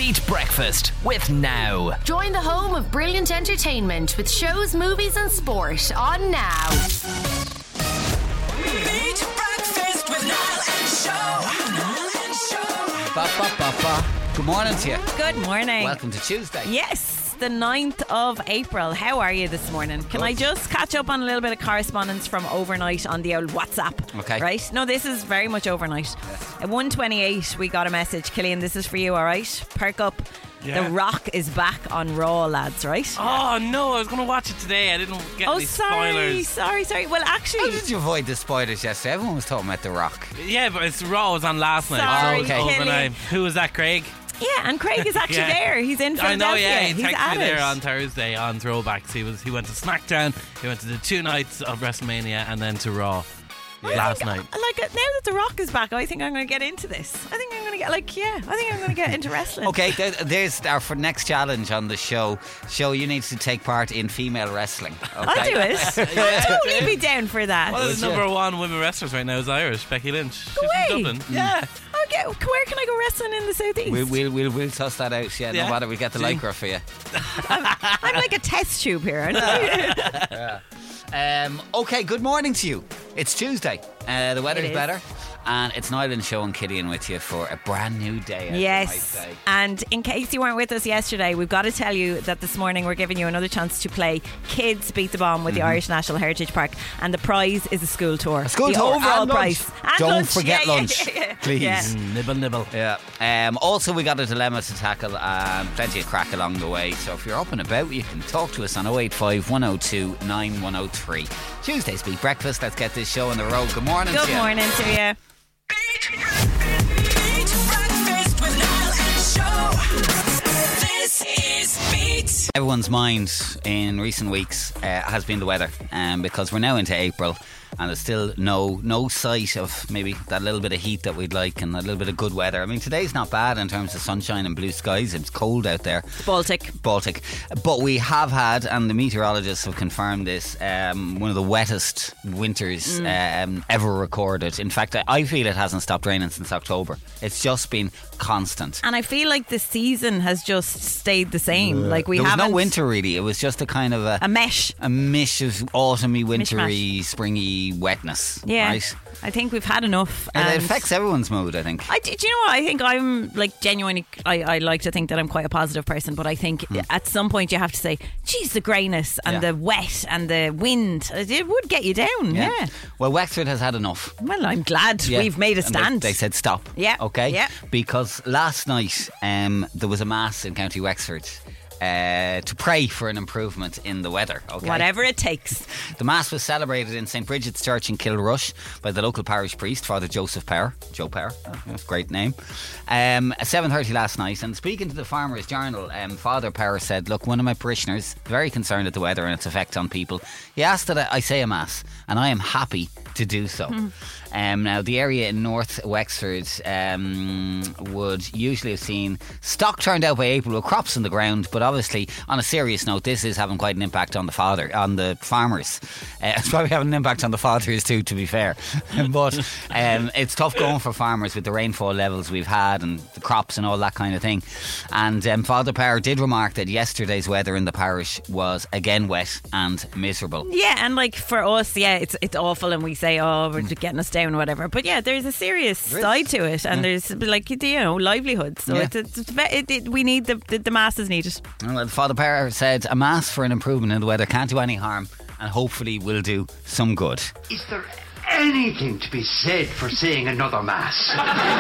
Beat Breakfast with Now. Join the home of brilliant entertainment with shows, movies and sport on Now. Beat Breakfast with Niall and Show. Ba, ba, ba, ba. Good morning to you. Good morning. Welcome to Tuesday. Yes, the 9th of April. How are you this morning? Can I just catch up on a little bit of correspondence from overnight on the old WhatsApp? Okay. Right? No, this is very much overnight. At 1:28, we got a message. Killian, this is for you, all right? Perk up. Yeah. The Rock is back on Raw, lads, right? Oh no, I was going to watch it today. I didn't get any spoilers. sorry. Well, How actually, did you avoid the spoilers yesterday? Everyone was talking about The Rock. Yeah, but it's Raw was on last night. Sorry, Oh, okay. Killian. Who was that, Craig? Yeah, and Craig is actually Yeah. there. He's in I Philadelphia. know, yeah. He He's texted at me there it. on Thursday on Throwbacks. He went to SmackDown, he went to the 2 nights of WrestleMania, and then to Raw last night. Like, now that The Rock is back, I think I'm going to get into this. I think I'm going to get into wrestling. Okay, there's our for next challenge on the show. You need to take part in female wrestling. Okay? I'll do it. I'll totally be down for that. Well, the number one women wrestlers right now is Irish, Becky Lynch. She's away. from Dublin. Yeah. Okay, where can I go wrestling in the southeast? We'll toss that out. Yeah, Yeah. no matter. We get the lycra for you. I'm like a test tube here. Aren't I? Okay, good morning to you. It's Tuesday. The weather's It is. better. And it's Niall and Show and Killian with you for a brand new day. as you Yes. might say. And in case you weren't with us yesterday, we've got to tell you that this morning we're giving you another chance to play Kids Beat the Bomb with the Irish National Heritage Park. And the prize is a school tour. A school the tour overall and lunch. prize. And Don't lunch. forget Yeah, lunch, yeah. please. Yeah. Nibble. Yeah. Also, we got a dilemma to tackle and plenty of crack along the way. So if you're up and about, you can talk to us on 085 102 9103. Tuesday's Beat Breakfast. Let's get this show on the road. Good morning Good to you. morning to you. Beat Breakfast with Niall and Show. This is Beat. Everyone's mind in recent weeks has been the weather, because we're now into April and there's still no sight of maybe that little bit of heat that we'd like and a little bit of good weather. I mean, today's not bad in terms of sunshine and blue skies. It's cold out there. Baltic. But we have had, and the meteorologists have confirmed this, one of the wettest winters ever recorded. In fact, I feel it hasn't stopped raining since October. It's just been constant. And I feel like the season has just stayed the same. Like we There was haven't. no winter really. It was just a kind of A mesh. a mish of autumny, wintry, springy wetness. Yeah. Right? I think we've had enough. And it affects everyone's mood, I think. Do you know what? I think I'm like genuinely, I like to think that I'm quite a positive person, but I think at some point you have to say, geez, the greyness and the wet and the wind, it would get you down. Yeah. Well, Wexford has had enough. Well, I'm glad Yeah. we've made a And stand. They said stop. Yeah. Okay. Yeah. Because last night there was a mass in County Wexford to pray for an improvement in the weather. Okay. Whatever it takes. The mass was celebrated in St Bridget's Church in Kilrush by the local parish priest, Father Joseph Power. Joe Power, that's a great name. At 7:30 last night, and speaking to the Farmers Journal, Father Power said, look, one of my parishioners, very concerned at the weather and its effect on people, he asked that I say a mass, and I am happy to do so. Now, the area in North Wexford would usually have seen stock turned out by April with crops in the ground, but obviously, on a serious note, this is having quite an impact on the farmers. It's probably having an impact on the fathers too, to be fair. But it's tough going for farmers with the rainfall levels we've had and the crops and all that kind of thing. And Father Power did remark that yesterday's weather in the parish was again wet and miserable. Yeah, and like for us, yeah, it's awful, and we say, oh, we're getting us down, whatever. But yeah, there's a serious side to it, and there's like livelihood. So Yeah. we need the masses needed. Well, Father Power said a mass for an improvement in the weather can't do any harm and hopefully will do some good. Is there anything to be said for saying another mass?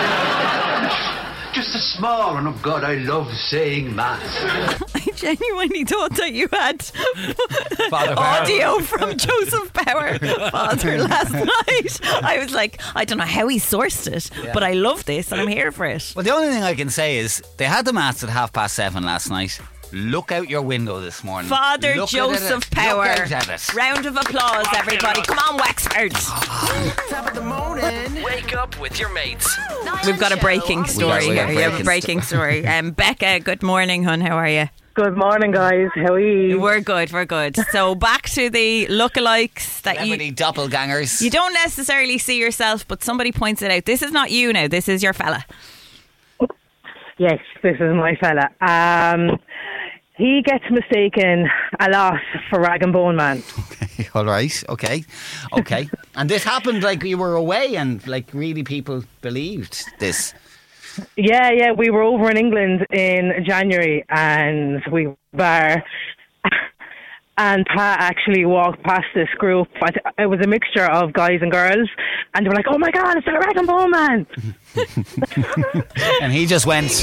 Just a small one. Oh God, I love saying mass. I genuinely thought that you had Father Power. audio from Joseph Power, Father, last night. I was like, I don't know how he sourced it, but I love this and I'm here for it. Well, the only thing I can say is they had the mass at 7:30 last night. Look out your window this morning. Father Look Joseph at it. Power. Look out at it. Round of applause, everybody. Come on, Wexford. Top of the morning. Wake up with your mates. We've got a breaking story We got here. You have a breaking breaking story. Becca, good morning, hon. How are you? Good morning, guys. How are you? We're good. So back to the lookalikes that Celebrity doppelgangers. you don't necessarily see yourself, but somebody points it out. This is not you now. This is your fella. Yes, this is my fella. He gets mistaken a lot for Rag and Bone Man. All right, okay. And this happened like you were away and like really people believed this. Yeah, we were over in England in January and we were... And Pat actually walked past this group. It was a mixture of guys and girls. And they were like, oh my God, it's the Rag and Bone Man. And he just went...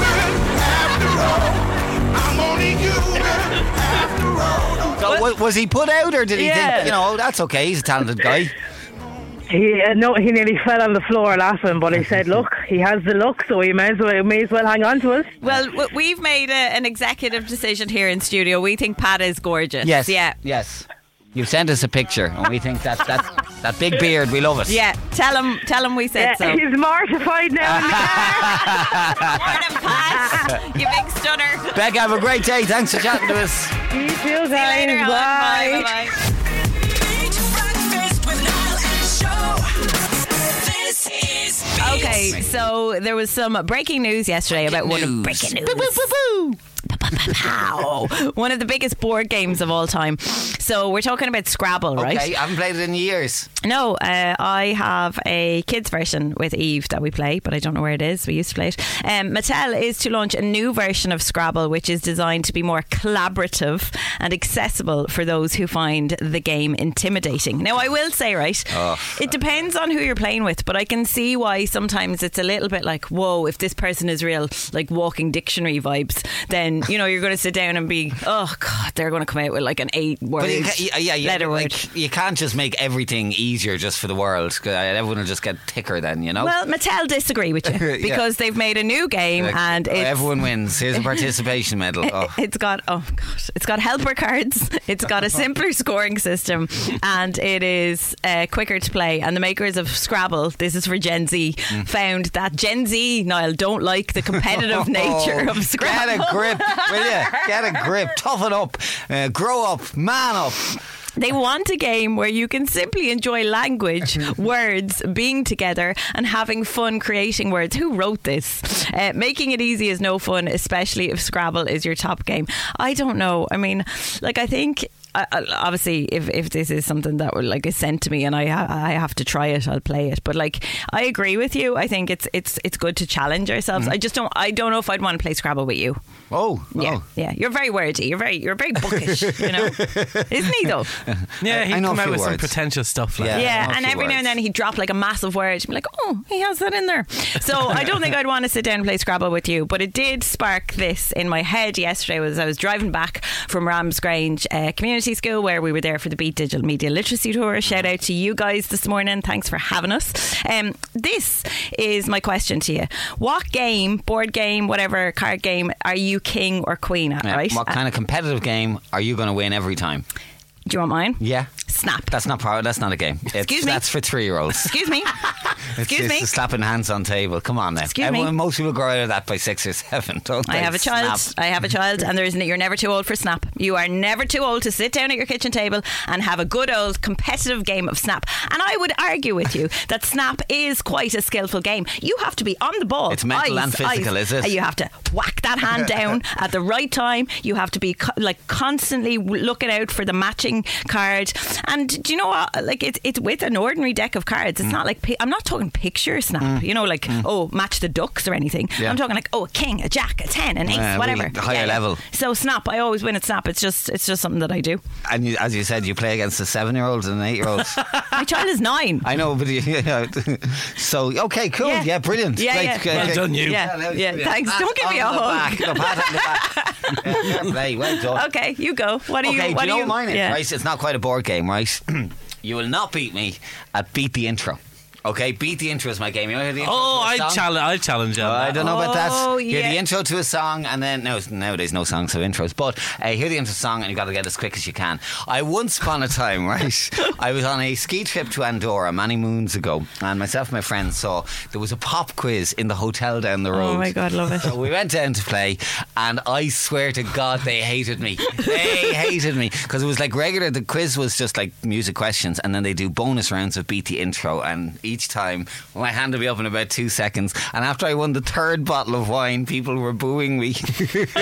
So was he put out or did he think, that's okay, he's a talented guy? He nearly fell on the floor laughing, but he said, look, he has the look, so he may as well hang on to us. Well, we've made an executive decision here in studio. We think Pat is gorgeous. Yes. Yeah. Yes. You sent us a picture and we think that big beard, we love it. Yeah, tell him we said so. He's mortified now in the car. Morning, Pat. You big stunner. Becca, have a great day. Thanks for chatting to us. You too, guys. See you later. Bye. Bye. Breakfast with Niall and Show. This is Beat. Okay, so there was some breaking news yesterday about one of breaking news. One of the biggest board games of all time. So we're talking about Scrabble, right? Okay, I haven't played it in years. No, I have a kids version with Eve that we play, but I don't know where it is. We used to play it. Mattel is to launch a new version of Scrabble, which is designed to be more collaborative and accessible for those who find the game intimidating. Now, I will say, right, it depends on who you're playing with, but I can see why sometimes it's a little bit like, whoa, if this person is real, like walking dictionary vibes, then, you're going to sit down and be, oh, God, they're going to come out with like an 8-word letter word. Like, you can't just make everything easier just for the world. Everyone will just get thicker then, Well, Mattel disagree with you because they've made a new game and everyone wins. Here's a participation medal. It's got helper cards, it's got a simpler scoring system, and it is quicker to play. And the makers of Scrabble, this is for Gen Z, found that Gen Z, Niall, don't like the competitive nature of Scrabble. Get a grip, will you? Get a grip. Toughen up. Grow up. Man up. They want a game where you can simply enjoy language, words, being together and having fun creating words. Who wrote this? Making it easy is no fun, especially if Scrabble is your top game. I don't know. I mean, I think... obviously if this is something that is sent to me and I have to try it, I'll play it, but I agree with you. I think it's good to challenge ourselves. I don't know if I'd want to play Scrabble with you. Yeah, you're very wordy, you're very bookish, isn't he though? Yeah, he'd come out with some words. pretentious stuff and every now and then he'd drop a massive word. I'm like, oh, he has that in there. So I don't think I'd want to sit down and play Scrabble with you, but it did spark this in my head yesterday. As I was driving back from Ramsgrange Community School, where we were there for the Beat Digital Media Literacy Tour. Shout out to you guys this morning. Thanks for having us. This is my question to you. What game, board game, whatever, card game, are you king or queen at, right? What kind of competitive game are you going to win every time? Do you want mine? Yeah. Snap. That's not a game. Excuse me? That's for 3-year-olds. Excuse me? It's slapping hands on table. Come on now. Most people grow out of that by 6 or 7, don't they? I have a child and you're never too old for Snap. You are never too old to sit down at your kitchen table and have a good old competitive game of Snap. And I would argue with you that Snap is quite a skillful game. You have to be on the ball. It's mental and physical, is it? You have to whack that hand down at the right time. You have to be constantly looking out for the matching card. And do you know what? It's with an ordinary deck of cards. It's not like I'm not talking picture Snap. Match the ducks or anything. Yeah. I'm talking a king, a jack, a 10, an ace, whatever. Really higher level. So Snap, I always win at Snap. It's just something that I do. And as you said, you play against the 7-year-olds and 8-year-olds. My child is 9. I know, but so okay, cool. Yeah, brilliant. Yeah, Great. Well done, you. Yeah. Thanks. Don't give me a hug. Pat on the back. Play. Well done. Okay, you go. What do you? Okay, what do you know you? mine is? Yeah. Right, it's not quite a board game, right? You will not beat me at Beat the Intro. Okay, Beat the Intro is my game. You know the intro I challenge you. I don't know about that. Yeah. Hear the intro to a song, and then nowadays no songs have intros, but hear the intro song, and you got to get as quick as you can. I once upon a time, right, I was on a ski trip to Andorra many moons ago, and myself and my friends saw there was a pop quiz in the hotel down the road. Oh my God, love it. So we went down to play, and I swear to God they hated me. They hated me because it was like regular. The quiz was just like music questions, and then they do bonus rounds of Beat the Intro, and each time. My hand will be up in about 2 seconds. And after I won the third bottle of wine, people were booing me. So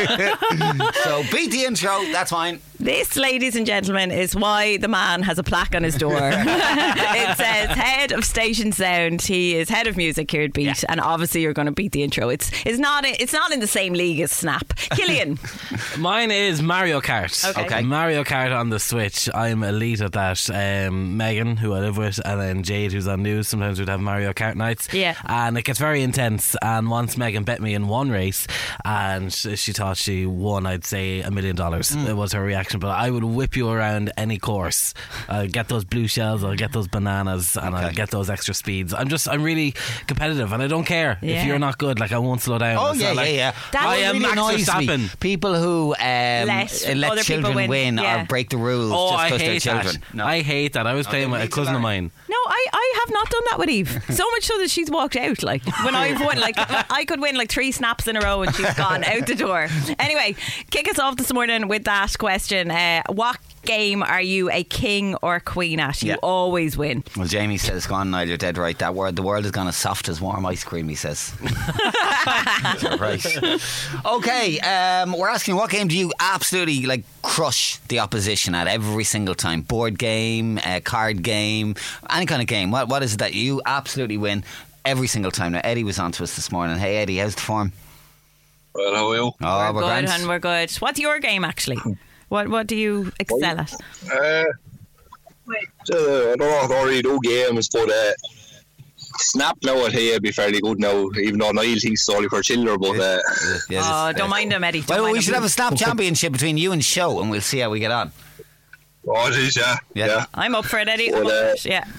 beat the intro, that's fine. This, ladies and gentlemen, is why the man has a plaque on his door. It says head of Station Sound. He is head of music here at Beat, and obviously you're going to beat the intro. It's not in the same league as Snap. Killian. Mine is Mario Kart. Okay. Mario Kart on the Switch. I'm elite at that. Megan, who I live with, and then Jade, who's on news. Sometimes we'd have Mario Kart nights. Yeah. And it gets very intense. And once Megan bet me in one race, and she thought she won, I'd say $1 million. It was her reaction. But I would whip you around any course. I'll get those blue shells, I'll get those bananas, and I'll get those extra speeds. I'm really competitive, and I don't care if you're not good. Like, I won't slow down. Oh, It's yeah, not like, yeah. I am Max Verstappen. People who let children people win. or break the rules just I because they're hate children. that. I hate that. I was playing with a cousin of mine. No, I have not done that with Eve. So much so that she's walked out. Like, when I've won, like, I could win like 3 snaps in a row and she's gone out the door. Anyway, kick us off this morning with that question. What game are you a king or queen at? You always win. Well, Jamie says, go on, Niall, you're dead right. The world has gone as soft as warm ice cream, he says. Right. Okay, we're asking, what game do you absolutely crush the opposition at every single time? Board game, card game, any kind of game. What is it that you absolutely win every single time? Now, Eddie was on to us this morning. Hey, Eddie, how's the form? Well, how are you? Oh, we're good, and we're good. What's your game, actually? What do you excel at? I don't really do games, but Snap now I'd say be fairly good now, even though Niall thinks it's only for children, but don't mind him, Eddie. Well, we should have a Snap championship between you and Show, and we'll see how we get on. Oh, it is, yeah. I'm up for it, Eddie. But, I'm up for it, yeah.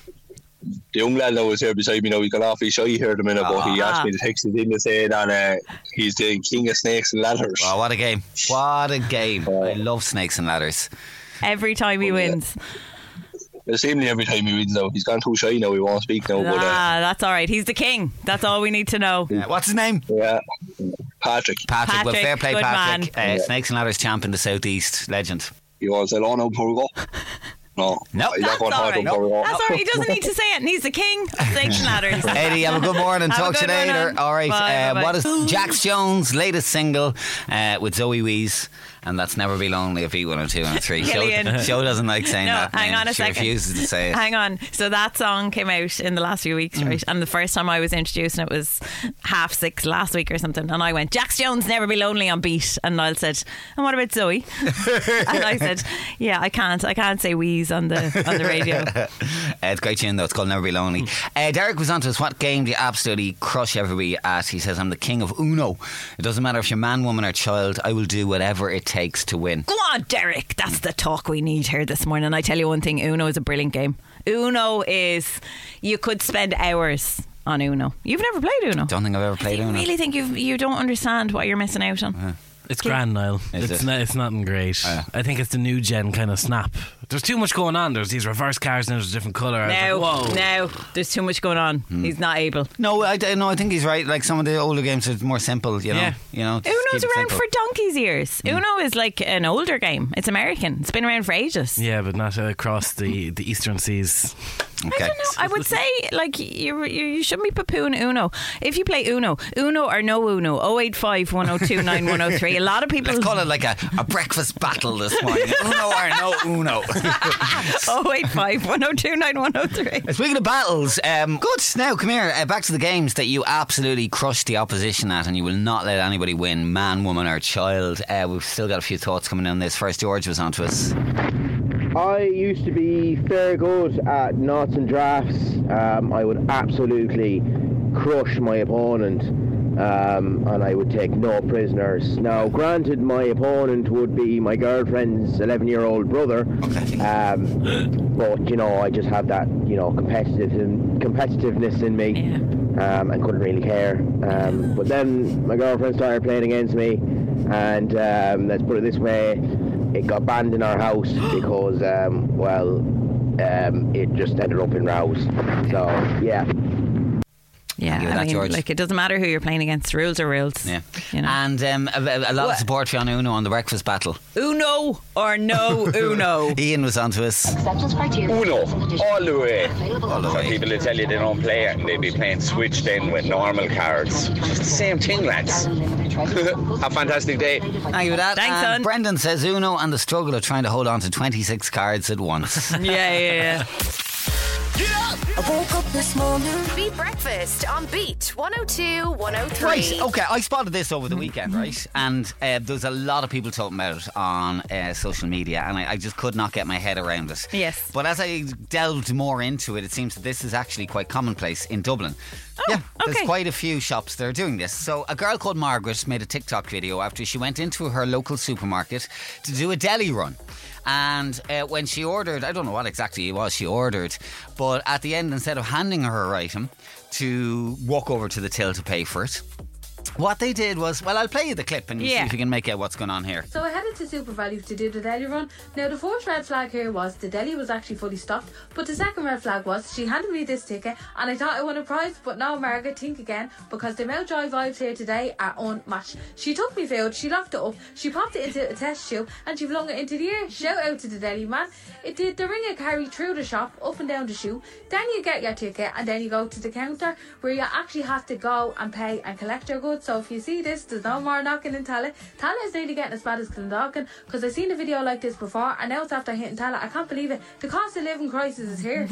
The young lad now is here beside me now. He got awfully shy here at the minute, but he asked me to text it in to say that he's the king of snakes and ladders. Oh, what a game. What a game. I love snakes and ladders. Every time he wins. It's seemingly every time he wins now. He's gone too shy now, he won't speak now. That's alright. He's the king. That's all we need to know. Yeah. What's his name? Yeah, Patrick. Well, fair play, good Patrick. Snakes and ladders champ in the Southeast. Legend. You want to say hello now before we go? No. That's alright. That's alright. He doesn't need to say it, and he's the king. Snakes and ladders. Eddie, have a good morning. Talk to you later. Alright. Bye. What is Jax Jones' latest single with Zoe Wees? And that's Never Be Lonely of E102 and 3. Show doesn't like saying that. Hang on a second. She refuses to say it. Hang on. So that song came out in the last few weeks, right? And the first time I was introduced, and it was 6:30 last week or something. And I went, Jax Jones, Never Be Lonely on Beat. And Niall said, and what about Zoe? And I said, yeah, I can't say wheeze on the radio. It's a great tune though. It's called Never Be Lonely. Derek was on to us. What game do you absolutely crush everybody at? He says, I'm the king of Uno. It doesn't matter if you're man, woman or child. I will do whatever it takes to win. Go on, Derek. That's the talk we need here this morning. I tell you one thing, Uno is a brilliant game. Uno is, you could spend hours on Uno. You've never played Uno? Don't think I've ever played Uno. I really think you don't understand what you're missing out on. It's grand, Niall. It's nothing great. I think it's the new gen kind of Snap. There's too much going on. There's these reverse cars and there's a different colour. No, there's too much going on. He's not able. No, I think he's right. Like some of the older games are more simple, you know. Uno's around for donkey's years. Uno is like an older game. It's American. It's been around for ages. Yeah, but not across the eastern seas. Okay. I don't know. I would say you shouldn't be poo-pooing Uno. If you play Uno or no Uno, 085 102 9103. A lot of people. Let's call it like a breakfast battle this morning. Uno or no Uno. 085 102 9103. Speaking of battles, good. Now come here. Back to the games that you absolutely crush the opposition at, and you will not let anybody win, man, woman, or child. We've still got a few thoughts coming on this. First, George was on to us. I used to be fair good at knots and drafts. I would absolutely crush my opponent, and I would take no prisoners. Now, granted, my opponent would be my girlfriend's 11-year-old brother, but I just have that competitiveness in me, and couldn't really care. But then my girlfriend started playing against me, and let's put it this way. It got banned in our house because, it just ended up in rows. So, yeah. Yeah, you I mean, George. like, it doesn't matter who you're playing against. Rules are rules. Yeah. You know? And a lot of support for Uno on the breakfast battle. Uno or no Uno? Ian was on to us. Uno, all the way. For people to tell you they don't play it and they be playing switched in with normal cards. It's the same thing, lads. Have a fantastic day. Thank you for that. Thanks, son. Brendan says Uno and the struggle of trying to hold on to 26 cards at once. Yeah. I woke up this morning. Beat Breakfast on Beat 102 103. Right, okay, I spotted this over the weekend, right? And there's a lot of people talking about it on social media, and I just could not get my head around it. Yes. But as I delved more into it, it seems that this is actually quite commonplace in Dublin. Yeah, there's okay. quite a few shops that are doing this. So a girl called Margaret made a TikTok video after she went into her local supermarket to do a deli run. And when she ordered, I don't know what exactly it was she ordered, but at the end, instead of handing her her item to walk over to the till to pay for it, what they did was, well, I'll play you the clip and see if you can make out what's going on here. So I headed to Super Value to do the deli run. Now the first red flag here was the deli was actually fully stocked, but the second red flag was she handed me this ticket and I thought I won a prize, but no, Margaret, think again, because the Mountjoy vibes here today are unmatched. She took me food, she locked it up, she popped it into a test tube and she flung it into the air. Shout out to the deli man. It did the ringer carry through the shop, up and down the shoe. Then you get your ticket and then you go to the counter where you actually have to go and pay and collect your goods. So if you see this, there's no more knocking in Tala. Tala is nearly getting as bad as Clondalkin, because I've seen a video like this before and now it's after hitting Tala. I can't believe it. The cost of living crisis is here.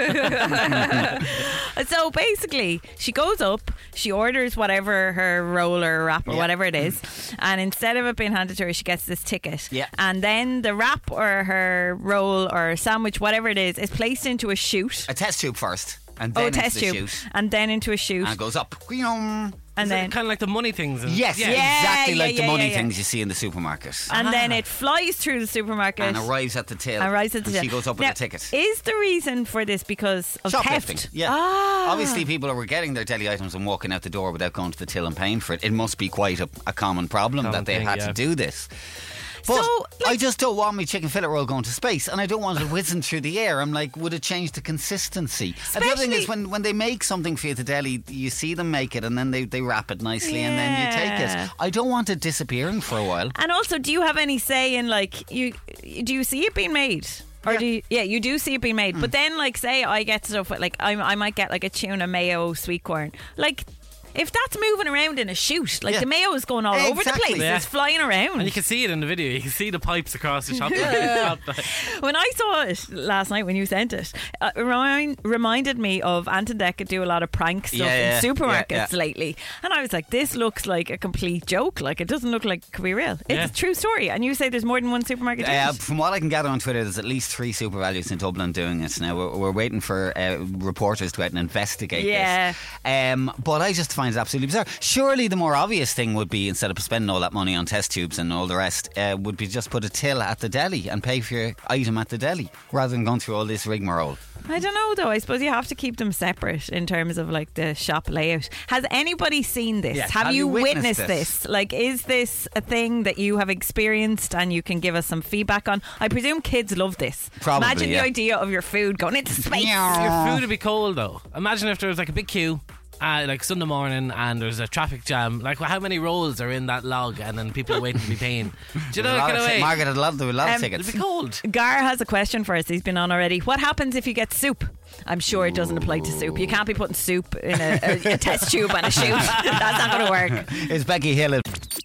So basically, she goes up, she orders whatever her roll or wrap or whatever it is, and instead of it being handed to her, she gets this ticket. Yeah. And then the wrap or her roll or sandwich, whatever it is placed into a chute. A test tube first, and then into the chute. And then into a chute. And it goes up. And then kind of like the money things. Yes, exactly like the money things you see in the supermarket. And then it flies through the supermarket and arrives at the till. And she goes up with a ticket. Is the reason for this because of shoplifting? theft? Yeah. Obviously, people were getting their deli items and walking out the door without going to the till and paying for it. It must be quite a common problem that they've had to do this. But I just don't want my chicken fillet roll going to space, and I don't want it whizzing through the air. I'm like, would it change the consistency? And the other thing is, when they make something for you at the deli, you see them make it, and then they wrap it nicely, and then you take it. I don't want it disappearing for a while. And also, do you have any say in, like, do you see it being made? Or you do see it being made. But then, like, say I get stuff with, like, I might get like a tuna mayo sweet corn, like. If that's moving around in a chute, like the mayo is going all over the place, it's flying around. And you can see it in the video, you can see the pipes across the shop. When I saw it last night when you sent it, it reminded me of Ant and Decca do a lot of prank stuff in supermarkets lately. And I was like, this looks like a complete joke. Like, it doesn't look like it could be real. It's a true story. And you say there's more than one supermarket doing it? From what I can gather on Twitter, there's at least 3 Super Values in Dublin doing it. Now, we're waiting for reporters to go out and investigate this. But I just find it absolutely bizarre. Surely the more obvious thing would be, instead of spending all that money on test tubes and all the rest, would be just put a till at the deli and pay for your item at the deli, rather than going through all this rigmarole. I don't know though. I suppose you have to keep them separate in terms of like the shop layout. Has anybody seen this? Yes. Have you witnessed this? Like, is this a thing that you have experienced and you can give us some feedback on? I presume kids love this. Probably, imagine the idea of your food going into space. Your food would be cold though. Imagine if there was like a big queue, like Sunday morning, and there's a traffic jam. Like, how many rolls are in that log, and then people are waiting to be paying? Do you know that kind of way? Margaret had a lot of tickets. It'd be cold. Gar has a question for us. He's been on already. What happens if you get soup? I'm sure it doesn't apply to soup. You can't be putting soup in a test tube and a chute. That's not going to work. It's Becky Hill.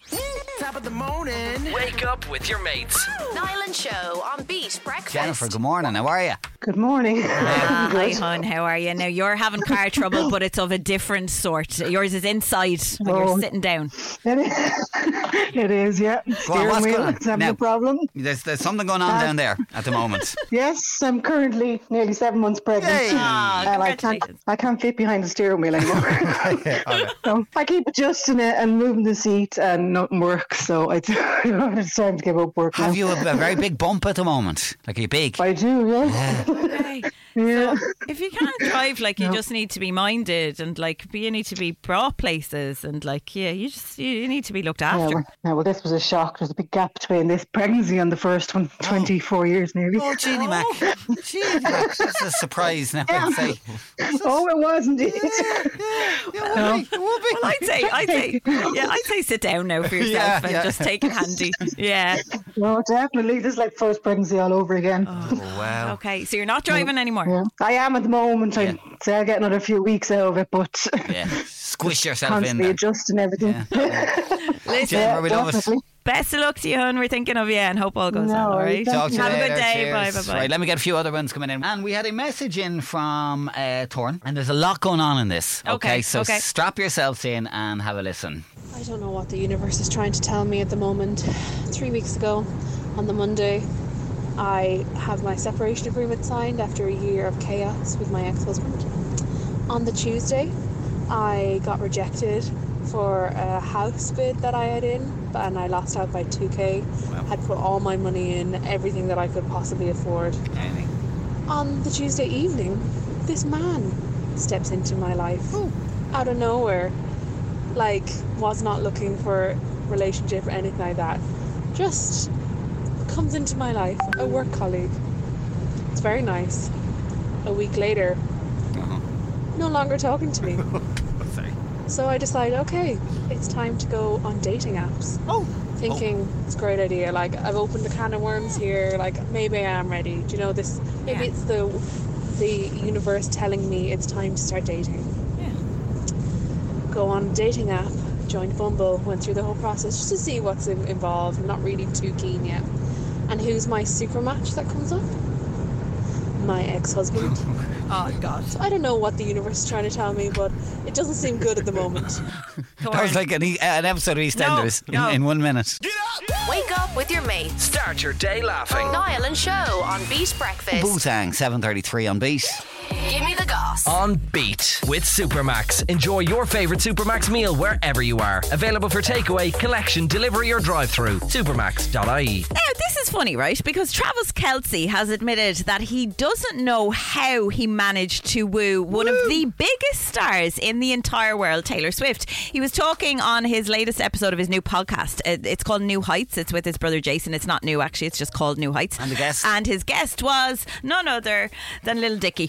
Top of the morning. Wake up with your mates. Niall and Show on Beat Breakfast. Jennifer, good morning. How are you? Good morning. Hi, hon. How are you? Now, you're having car trouble, but it's of a different sort. Yours is inside when you're sitting down. It is, yeah. What's going on? It's having a problem. There's something going on down there at the moment. Yes, I'm currently nearly 7 months pregnant. Hey. And I can't fit behind the steering wheel anymore. So I keep adjusting it and moving the seat and nothing works. So it's time to give up work now. Have you a very big bump at the moment? Like, are you big? I do, yes. Okay. Yeah. So if you can't drive, like, you just need to be minded, and like you need to be brought places, and like, you need to be looked after. Well, this was a shock. There's a big gap between this pregnancy and the first one. 24 years nearly. Oh, Jeannie Mac. Jeannie Mac. That's a surprise now, I'd say. Oh, it was indeed. Well, I'd say sit down now for yourself and just take it handy. Yeah. No, definitely. This is like first pregnancy all over again. Oh, wow. Okay, so you're not driving anymore? Yeah. I am at the moment. I'd say I'll get another few weeks out of it, but squish yourself constantly in. adjusting everything. Listen, we love it. Best of luck to you, hon. We're thinking of you, and hope all goes well. All right. Talk to you Have later. a good day. Cheers. Bye. Right, let me get a few other ones coming in. And we had a message in from Torn, and there's a lot going on in this. Okay, so strap yourselves in and have a listen. I don't know what the universe is trying to tell me at the moment. 3 weeks ago, on the Monday, I have my separation agreement signed after a year of chaos with my ex-husband. On the Tuesday, I got rejected for a house bid that I had in, and I lost out by 2k. Wow. Had put all my money in, everything that I could possibly afford. On the Tuesday evening, this man steps into my life out of nowhere. Like, was not looking for a relationship or anything like that. Just comes into my life, a work colleague. It's very nice. A week later, no longer talking to me. So I decided, okay, it's time to go on dating apps. Thinking it's a great idea. Like, I've opened a can of worms here. Like, maybe I am ready. Do you know this? Maybe it's the universe telling me it's time to start dating. Go on a dating app, joined Bumble, went through the whole process just to see what's involved. I'm not really too keen yet. And who's my super match that comes up? My ex-husband. Oh, God. So I don't know what the universe is trying to tell me, but it doesn't seem good at the moment. That was like an episode of EastEnders in 1 minute. Wake up with your mates. Start your day laughing. Niall and Show on Beat Breakfast. Bootang, 7:33 on Beat. Give me the goss. On Beat with Supermax. Enjoy your favourite Supermax meal wherever you are. Available for takeaway, collection, delivery or drive-through. Supermax.ie. Now, this is funny, right? Because Travis Kelce has admitted that he doesn't know how he managed to woo one of the biggest stars in the entire world, Taylor Swift. He was talking on his latest episode of his new podcast. It's called New Heights. It's with his brother Jason. It's not new, actually. It's just called New Heights. And the guest? And his guest was none other than Little Dicky.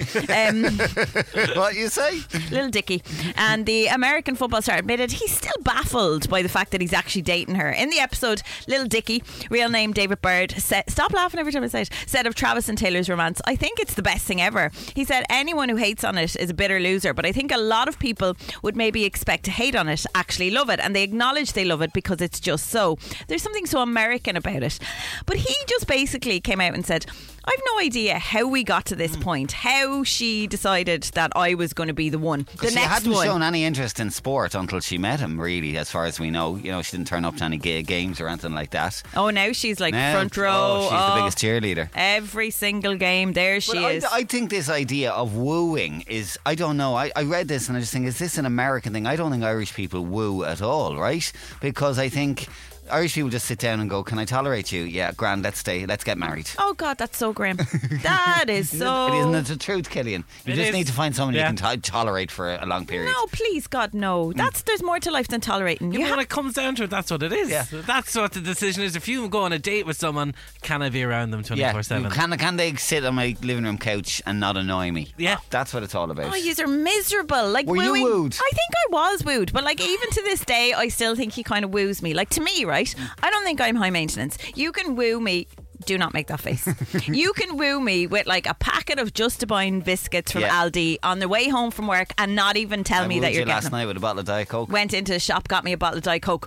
What you say? Little Dicky. And the American football star admitted he's still baffled by the fact that he's actually dating her. In the episode, Little Dicky, real name David Bird, said, stop laughing every time I say it, said of Travis and Taylor's romance, I think it's the best thing ever. He said anyone who hates on it is a bitter loser, but I think a lot of people would maybe expect to hate on it actually love it, and they acknowledge they love it because it's just so. There's something so American about it. But he just basically came out and said, I've no idea how we got to this point, how she decided that I was going to be the one. The she next hadn't one. shown any interest in sport until she met him, really, as far as we know. You know, she didn't turn up to any games or anything like that. Oh, now she's like front row. She's the biggest cheerleader. Every single game, there she is. I think this idea of wooing is, I don't know, I read this and I just think, is this an American thing? I don't think Irish people woo at all, right? Because I think Irish people just sit down and go, can I tolerate you? Yeah, grand, let's get married. Oh God, that's so grim. That is so... Isn't it the truth, Killian? You just need to find someone you can tolerate for a long period. No, please, God, no. There's more to life than tolerating. Yeah, when it comes down to it, that's what it is. Yeah. That's what the decision is. If you go on a date with someone, can I be around them 24/7? Can they sit on my living room couch and not annoy me? Yeah. That's what it's all about. Oh, yous are miserable. Like, were wooing, you wooed? I think I was wooed, but like even to this day, I still think he kind of woos me. Like, to me, right? I don't think I'm high maintenance. You can woo me. Do not make that face. You can woo me with like a packet of Justabine biscuits from Aldi on the way home from work and not even tell me that you're getting last night with a bottle of Diet Coke. Went into the shop, got me a bottle of Diet Coke.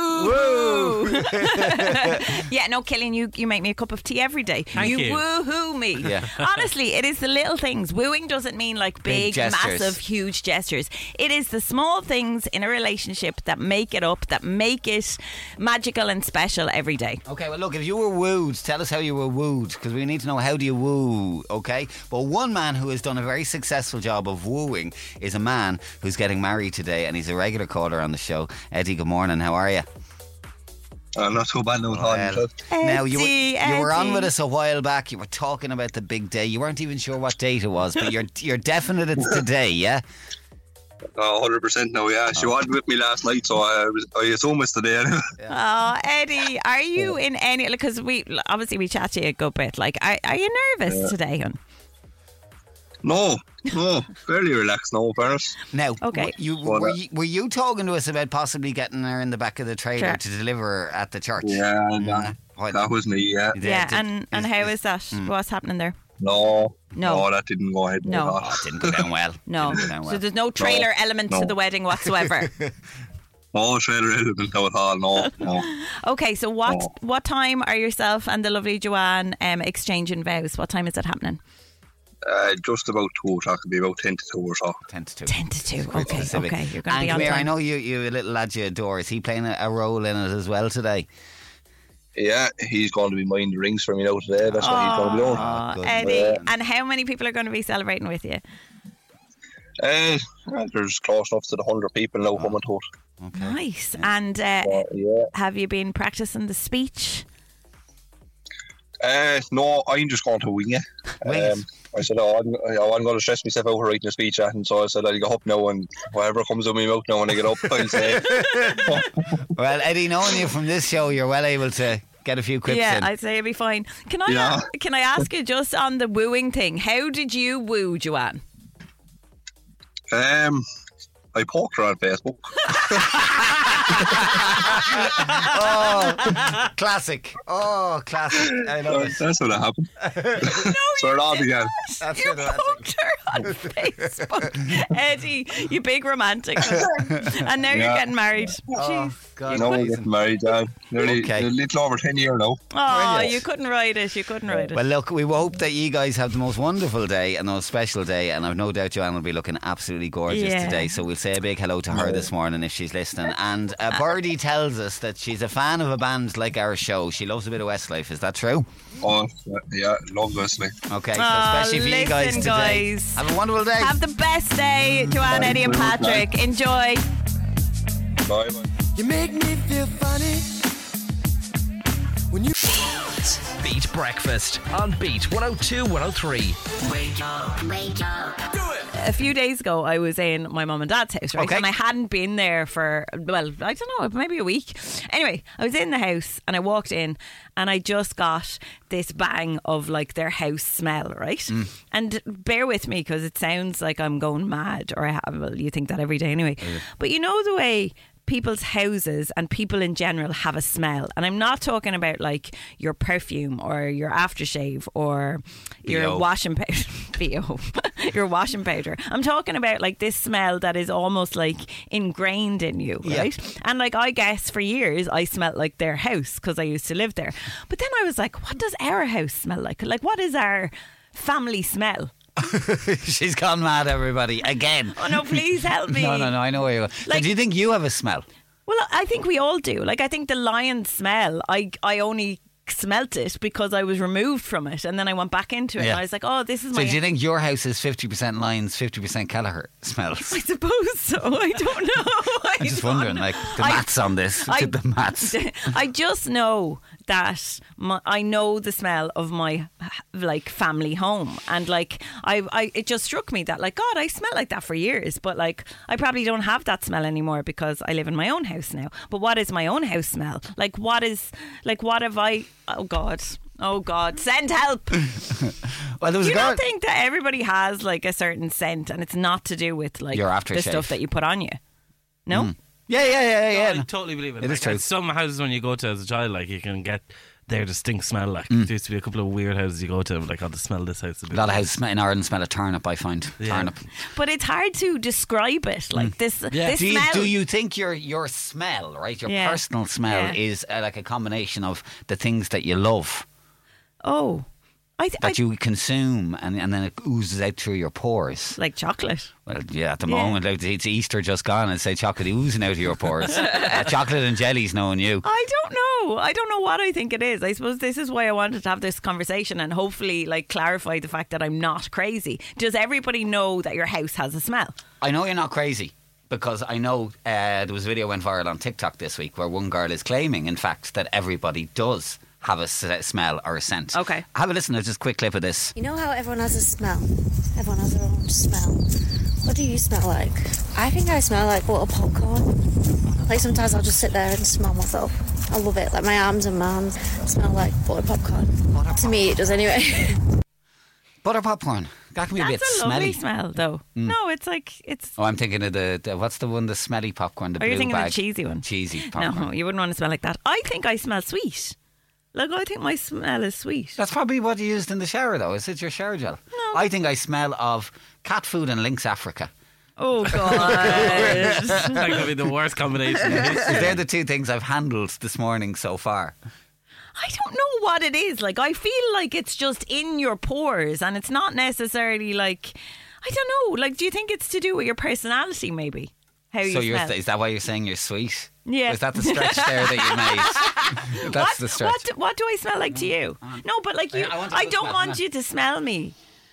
Woo! Yeah, no, Killian, you make me a cup of tea every day. Thank you. Woo-hoo me. Yeah. Honestly, it is the little things. Wooing doesn't mean like big massive, huge gestures. It is the small things in a relationship that make it up, that make it magical and special every day. Okay, well look, if you were wooed, tell us how you were wooed, because we need to know, how do you woo, okay? But one man who has done a very successful job of wooing is a man who's getting married today, and he's a regular caller on the show. Eddie, good morning, how are you? Not so bad now at all. myself. Now you were on Eddie. with us a while back. You were talking about the big day. You weren't even sure what date it was, but you're definite it's today, yeah? 100% now, yeah. She was with me last night, so I assume it's today. Oh, Eddie, are you in any? Because we chat to you a good bit. Like, are you nervous today, hon? No, fairly relaxed now, in fairness. Now, Okay. were you talking to us about possibly getting her in the back of the trailer Sure. to deliver at the church? Yeah, that was me, yeah. Yeah, and how is that? What's happening there? No, that didn't go ahead. No. at all. Oh, it didn't go down well. No. Didn't go down well. So there's no trailer element to No. the wedding whatsoever. No trailer element now at all, no. Okay, so what time are yourself and the lovely Joanne exchanging vows? What time is it happening? Just about 2 o'clock, it'll be about 10 to 2 or so. 10 to 2. 10 to 2. Quite Okay, specific. okay. You're going to And be on come here, time. I know you a little lad you adore. Is he playing a role in it as well today? Yeah, he's going to be minding the rings for me now today. That's what he's going to be doing. Oh, Eddie. And how many people are going to be celebrating with you? There's close enough to the 100 people now coming to it. Nice. And have you been practicing the speech? No, I'm just going to wing it. I said, I'm going to stress myself out writing a speech at, and so I said, I'll go up now, and whatever comes out of my mouth now when I get up, I'll say. Well, Eddie, knowing you from this show, you're well able to get a few quips Yeah, in. I'd say it'd be fine. Can I ask you just on the wooing thing? How did you woo Joanne? I poked her on Facebook. Oh, classic. Oh, classic. I love it. That's what happened. So it all began. That's You what it poked her on Facebook. Eddie, you big romantic. And now you're Yeah. getting married. Oh, Jeez. God. Now we're getting married, nearly Okay. a little over 10 years now. Oh, you couldn't write it. You couldn't write it. Well, look, we hope that you guys have the most wonderful day and the most special day, and I've no doubt Joanne will be looking absolutely gorgeous Yeah. today, so we'll say a big hello to her this morning if she's listening. And Birdie tells us that she's a fan of a band like our show. She loves a bit of Westlife. Is that true? Oh, yeah, love Wesley. Okay, so especially for you guys listen, today. guys. Have a wonderful day. Have the best day, Joanne, Eddie, and Patrick. Enjoy. Bye. You make me feel funny when you Beat Breakfast on Beat 102 103. wake up. Do it. A few days ago, I was in my mum and dad's house, right? Okay. And I hadn't been there for, well, I don't know, maybe a week. Anyway, I was in the house and I walked in and I just got this bang of like their house smell, right? And bear with me because it sounds like I'm going mad, or well, you think that every day anyway. But you know the way people's houses and people in general have a smell, and I'm not talking about like your perfume or your aftershave or your BO. washing powder BO. Your washing powder. I'm talking about like this smell that is almost like ingrained in you, Yeah. right? And like I guess for years I smelled like their house because I used to live there, but then I was like, what does our house smell like? Like, what is our family smell? She's gone mad, everybody, again. Oh no, please help me. No, I know where you're going. Like- So do you think you have a smell? Well, I think we all do. Like, I think the lion smell, I only smelt it because I was removed from it, and then I went back into it, Yeah. and I was like, oh, this is So my... do you think your house is 50% Lions, 50% Kelleher smells? I suppose so. I don't know. I'm just wondering, like, the maths on this. I- The maths. I just know that I know the smell of my like family home, and like I it just struck me that like, God, I smelled like that for years, but like I probably don't have that smell anymore because I live in my own house now. But what is my own house smell? Like, what have I? Oh God, send help. Well, there was Do you a girl. not think that everybody has like a certain scent, and it's not to do with like Your the aftershave. stuff that you put on you? No. Yeah. I totally believe it. It is true. Like, some houses when you go to as a child, like you can get their distinct smell. Like there used to be a couple of weird houses you go to, like, oh, the smell of this house. A lot of houses in Ireland smell of turnip, I find. Yeah. Turnip. But it's hard to describe it. Like this smell. Do you think your smell, right, your Yeah. personal smell Yeah. is like a combination of the things that you love, Oh, that you consume, and then it oozes out through your pores? like chocolate. Well, yeah, at the Yeah. moment, like, it's Easter just gone, and say chocolate oozing out of your pores. Chocolate and jellies, knowing you. I don't know. I don't know what I think it is. I suppose this is why I wanted to have this conversation and hopefully like clarify the fact that I'm not crazy. Does everybody know that your house has a smell? I know you're not crazy. Because I know there was a video went viral on TikTok this week where one girl is claiming, in fact, that everybody does have a smell or a scent. Okay. Have a listen to just a quick clip of this. You know how everyone has a smell? Everyone has their own smell. What do you smell like? I think I smell like butter popcorn. Like sometimes I'll just sit there and smell myself. I love it. Like my arms and hands smell like butter popcorn. To me it does anyway. Butter popcorn. That can be a bit That's a lovely smelly. smell, though. No, it's like it's. Oh, I'm thinking of the what's the one, the smelly popcorn, the Are blue you thinking bag. of the cheesy one? Cheesy popcorn. No, you wouldn't want to smell like that. I think I smell sweet. Like, I think my smell is sweet. That's probably what you used in the shower, though. Is it your shower gel? No. I think I smell of cat food and Lynx Africa. Oh, God. That could be the worst combination. They're the two things I've handled this morning so far. I don't know what it is. Like, I feel like it's just in your pores, and it's not necessarily like, I don't know. Like, do you think it's to do with your personality, maybe? How you So smell? is that why you're saying you're sweet? Yeah. Is that the stretch there that you made? That's the stretch. What do I smell like to you? No, but like you, I don't want you to smell me.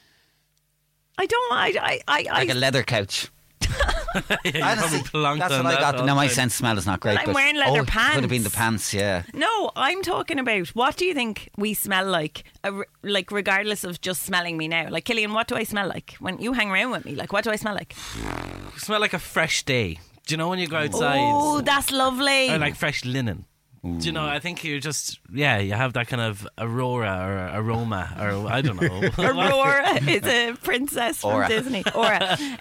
I don't. I Like a leather couch. Honestly, that's what I got. No, my scent smell is not great. I'm but wearing leather It could have pants. been the pants, yeah. No, I'm talking about what do you think we smell like? Like regardless of just smelling me now. Like Killian, what do I smell like when you hang around with me? Like what do I smell like? You smell like a fresh day. Do you know when you go outside? Oh, that's lovely. Or like fresh linen. Do you know, I think you're just, you have that kind of aurora or aroma or I don't know. Aurora is a princess from Aura. Disney. Aura.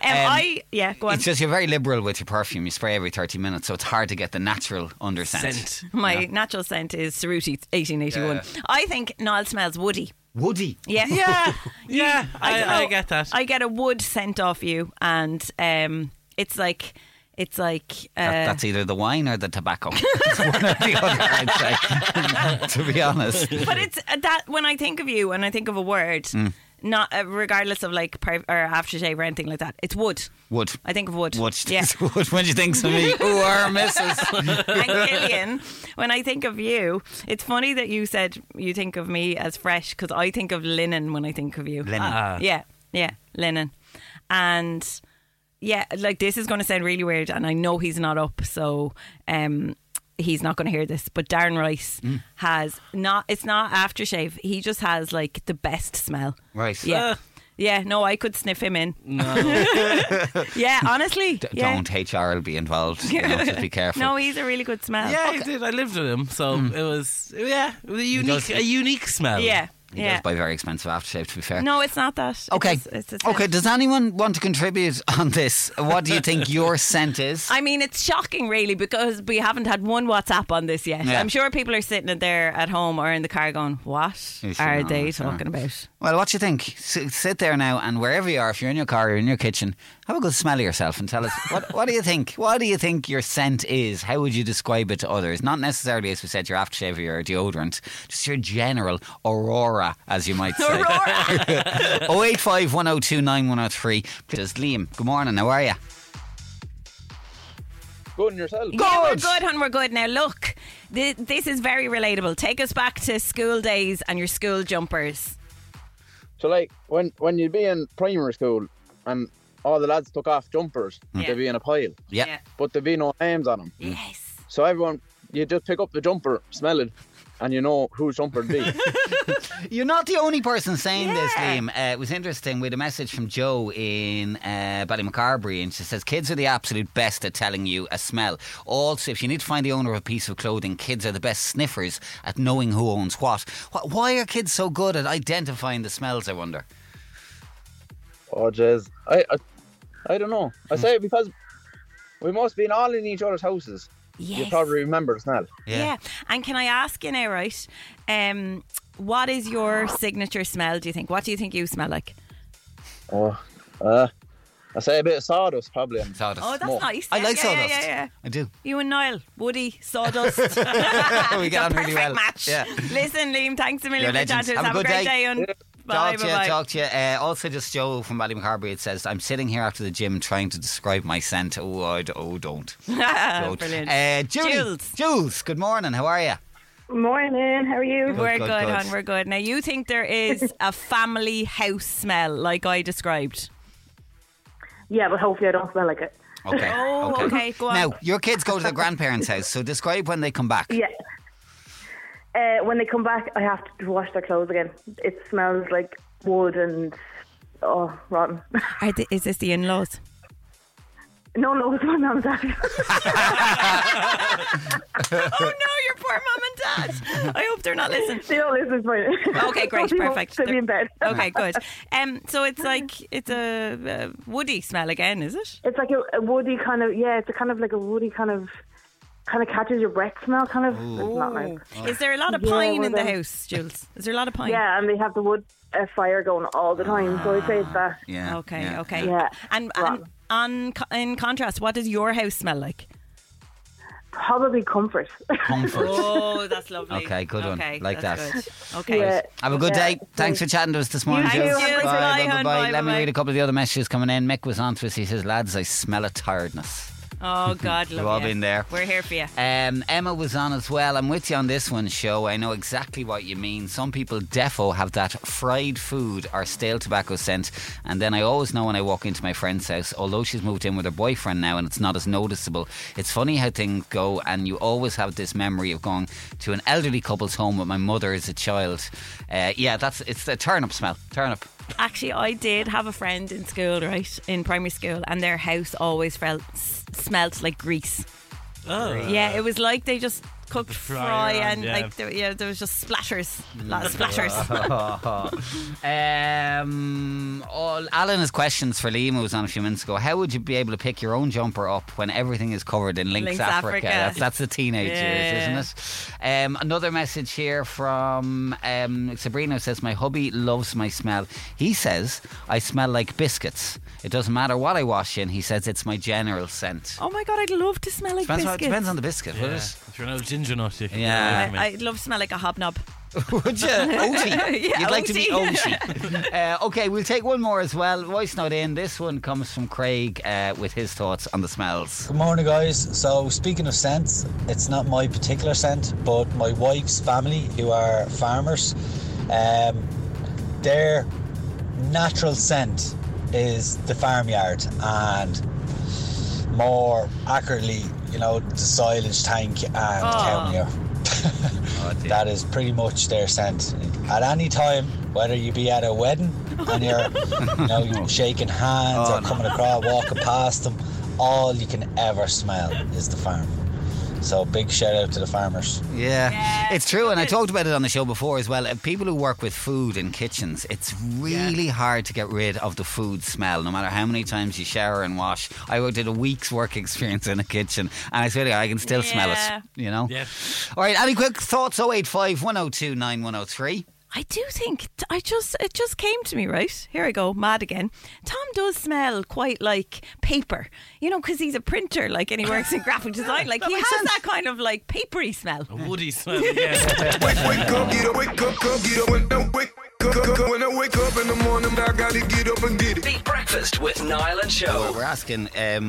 Go on. It's just you're very liberal with your perfume. You spray every 30 minutes, so it's hard to get the natural under scent. My natural scent is Cerruti 1881. Yeah. I think Niall smells woody. Woody? Yeah. Yeah, don't I know. get that. I get a wood scent off you, and it's like. That's either the wine or the tobacco. It's one or the other, I'd say. To be honest. But it's that when I think of you and I think of a word, not regardless of like or aftershave or anything like that, it's wood. Wood. I think of wood. Wood. Yeah. Wood. When you think of me, ooh, our missus. And Killian, when I think of you, it's funny that you said you think of me as fresh because I think of linen when I think of you. Linen. Yeah, linen. And yeah, like this is going to sound really weird, and I know he's not up, so he's not going to hear this. But Darren Rice has not. It's not aftershave. He just has like the best smell. Right. Yeah. Yeah, no, I could sniff him in. No. Yeah, honestly. Don't HR will be involved. Just be careful. No, he's a really good smell. Yeah, I did. I lived with him, so it was a unique smell. Yeah. He does buy very expensive aftershave, to be fair. No, it's not that. Okay. It's Okay, does anyone want to contribute on this? What do you think your scent is? I mean, it's shocking, really, because we haven't had one WhatsApp on this yet. Yeah. I'm sure people are sitting there at home or in the car going, what are they talking about? Well, what do you think? Sit there now, and wherever you are, if you're in your car or in your kitchen, have a good smell of yourself and tell us, what do you think? What do you think your scent is? How would you describe it to others? Not necessarily, as we said, your aftershave or your deodorant, just your general aurora, as you might say. Aurora! 085 102 9103. Just Liam, good morning, how are you? Good and yourself? Yeah, we're good, and we're good. Now, look, this is very relatable. Take us back to school days and your school jumpers. So, like, when you'd be in primary school and all the lads took off jumpers, they'd be in a pile. Yeah. But there'd be no names on them. Yes. So everyone, you just pick up the jumper, smell it, and you know whose jumper it'd be. You're not the only person saying this, Liam. It was interesting. We had a message from Joe in Ballymacarbery, and she says kids are the absolute best at telling you a smell. Also, if you need to find the owner of a piece of clothing, kids are the best sniffers at knowing who owns what. Why are kids so good at identifying the smells, I wonder? Oh, jeez. I don't know. I say it because we must be all in each other's houses. Yes. You probably remember the smell. Yeah. And can I ask you now, right? What is your signature smell, do you think? What do you think you smell like? Oh, I say a bit of sawdust, probably. Sawdust. Oh, that's nice. I like sawdust. Yeah. I do. You and Niall, woody, sawdust. We get on really well. Match. Yeah. Listen, Liam, thanks a million You're for chatting. legends. Have a great day. And bye. Talk to you. Also, just Joe from Ballymacarbery, it says, I'm sitting here after the gym trying to describe my scent. Don't. Don't. Brilliant. Jules, good morning. How are you? Morning, how are you? We're good, good, good. hon. We're good. Now, you think there is a family house smell like I described? Yeah, but hopefully I don't smell like it. Okay. Oh, okay, go on. Now, your kids go to their grandparents' house, so describe when they come back. Yeah. When they come back, I have to wash their clothes again. It smells like wood and rotten. Is this the in-laws? No, it's my mum and dad. Oh no, your poor mum and dad. I hope they're not listening. They don't listen, it's fine. Okay, great, perfect. They'll be in bed. Okay, good. So it's a woody smell again, is it? It's like a woody kind of, it's a kind of like a woody kind of catches your breath smell, kind of. It's not nice. Is there a lot of pine in the house, Jules? Is there a lot of pine? Yeah, and they have the wood fire going all the time, so I'd say it's that. Yeah. Okay. Yeah. And in contrast, what does your house smell like? Probably comfort. Comfort. Oh, that's lovely. Okay, good one. Like that. Good. Okay. Yeah. Have a good day. Thanks for chatting to us this morning, Thank Jules. you. Bye. Let me read a couple of the other messages coming in. Mick was on to us. He says, lads, I smell a tiredness. Oh, God, love We've all you. been there. We're here for you. Emma was on as well. I'm with you on this one, show. I know exactly what you mean. Some people defo have that fried food or stale tobacco scent, and then I always know when I walk into my friend's house, although she's moved in with her boyfriend now and it's not as noticeable. It's funny how things go, and you always have this memory of going to an elderly couple's home with my mother as a child. It's the turnip smell. Turnip. Actually, I did have a friend in school, right, in primary school, and their house always smelt like grease. Oh. Yeah, it was like they just cooked fry around, and like there was just splatters, a lot of splatters. Alan has questions for Liam, who was on a few minutes ago. How would you be able to pick your own jumper up when everything is covered in Lynx Africa? That's the teenage years, isn't it? Another message here from Sabrina says, my hubby loves my smell. He says I smell like biscuits. It doesn't matter what I wash in. He says it's my general scent. Oh my God, I'd love to smell like biscuits. Depends on the biscuit, would it? If you're an old ginger nut, you can I'd love to smell like a hobnob. Would you? Oaty. Yeah, You'd like to be Oaty. Oaty. Okay, we'll take one more as well. Voice note in. This one comes from Craig with his thoughts on the smells. Good morning, guys. So, speaking of scents, it's not my particular scent, but my wife's family, who are farmers, their natural scent is the farmyard, and more accurately, the silage tank and cow manure. That is pretty much their scent. At any time, whether you be at a wedding and you're shaking hands or coming across, walking past them, all you can ever smell is the farm. So big shout out to the farmers. Yeah, it's true, and I talked about it on the show before as well. People who work with food in kitchens, it's really hard to get rid of the food smell, no matter how many times you shower and wash. I did a week's work experience in a kitchen, and I swear to God, I can still smell it. Yeah. All right, any quick thoughts? 085 102 9103. I do think it just came to me, right? Here I go, mad again. Tom does smell quite like paper, because he's a printer, and he works in graphic design. Like he has that kind of papery smell, a woody smell. Yeah. Wake up, get up, get up, when I wake up in the morning, I gotta get up and get it. Beat Breakfast with Niall and Show. We're asking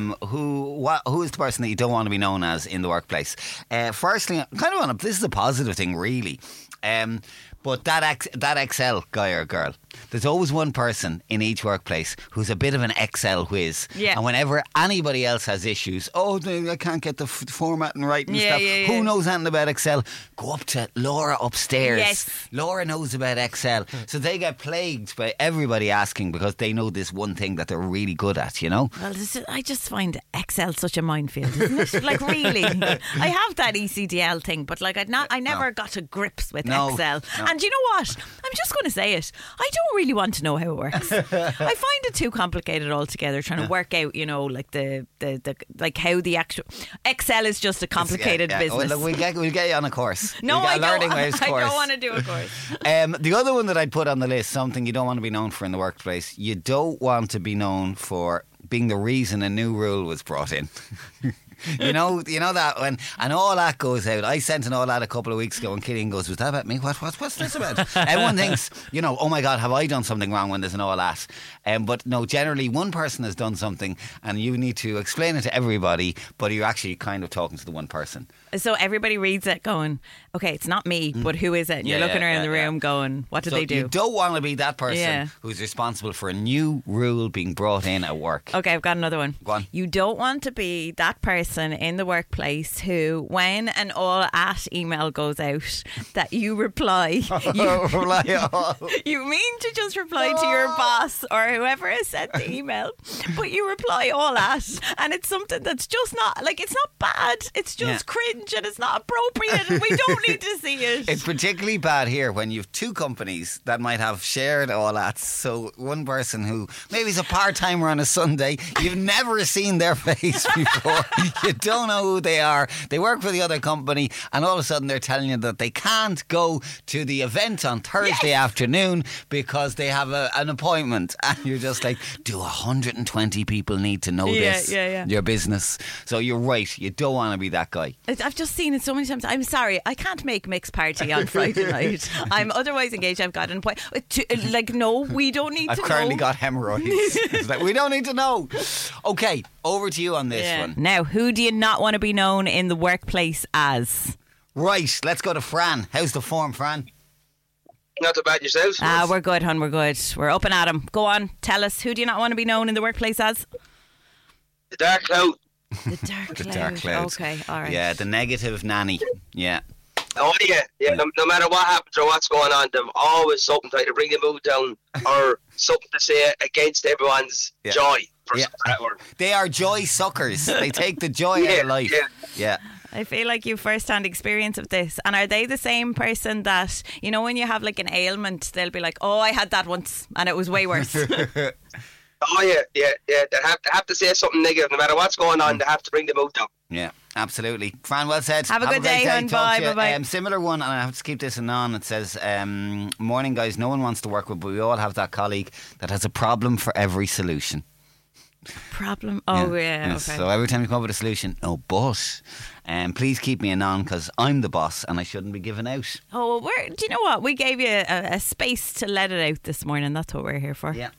who is the person that you don't want to be known as in the workplace. Firstly, this is a positive thing, really. But that Excel guy or girl, there's always one person in each workplace who's a bit of an Excel whiz. Yeah. And whenever anybody else has issues, I can't get the formatting right and stuff. Yeah. Who knows anything about Excel? Go up to Laura upstairs. Yes. Laura knows about Excel. So they get plagued by everybody asking because they know this one thing that they're really good at, Well, I just find Excel such a minefield, isn't it? Really. I have that ECDL thing, but I never got to grips with Excel. No. And you know what? I'm just going to say it. I don't really want to know how it works. I find it too complicated altogether, trying to work out, the how the actual Excel is just a complicated business. Well, we'll get you on a course. No, I don't want to do a course. The other one that I'd put on the list, something you don't want to be known for in the workplace. You don't want to be known for being the reason a new rule was brought in. You know that when an all that goes out. I sent an all that a couple of weeks ago, and Killian goes, "Was that about me? What's this about?" Everyone thinks, oh my God, have I done something wrong when there's an all that? But no, generally one person has done something, and you need to explain it to everybody, but you're actually kind of talking to the one person. So everybody reads it going, okay, it's not me, but who is it? And you're looking around the room going, what did they do? You don't want to be that person who's responsible for a new rule being brought in at work. Okay, I've got another one. Go on. You don't want to be that person in the workplace who, when an all at email goes out, that you reply. You mean to just reply to your boss or whoever has sent the email, but you reply all at, and it's something that's just not, like, it's not bad, it's just cringe and it's not appropriate and we don't need to see it. It's particularly bad here when you've two companies that might have shared all that. So one person who maybe is a part-timer on a Sunday, you've never seen their face before, you don't know who they are, they work for the other company, and all of a sudden they're telling you that they can't go to the event on Thursday afternoon because they have an appointment, and you're just like, do 120 people need to know this? Your business. So you're right, you don't want to be that guy. I've just seen it so many times. I'm sorry, I can't make mixed party on Friday night. I'm otherwise engaged. I've got an appointment. Like, no, we don't need to know. I've currently got hemorrhoids. It's like, we don't need to know. Okay, over to you on this one. Now, who do you not want to be known in the workplace as? Right, let's go to Fran. How's the form, Fran? Not too bad yourselves. We're good, hon, we're good. We're up and at 'em. Go on, tell us, who do you not want to be known in the workplace as? The Dark Cloud. The Dark Cloud. Dark Cloud. Okay, all right. Yeah, the negative nanny. Yeah. Oh yeah. No matter what happens or what's going on, they've always something to bring the mood down or something to say against everyone's joy. They are joy suckers. They take the joy out of life. Yeah. I feel like you first-hand experience of this. And are they the same person that, when you have like an ailment, they'll be like, oh, I had that once and it was way worse. Oh yeah. They have to say something negative. No matter what's going on, they have to bring the mood down. Yeah, absolutely. Fran, well said. Have a good day, hon. Bye. Similar one, and I have to keep this on. It says, morning guys, no one wants to work with, but we all have that colleague that has a problem for every solution. Problem? Oh, yeah. Okay. So every time you come up with a solution, but please keep me on because I'm the boss and I shouldn't be giving out. Oh, do you know what? We gave you a space to let it out this morning. That's what we're here for. Yeah.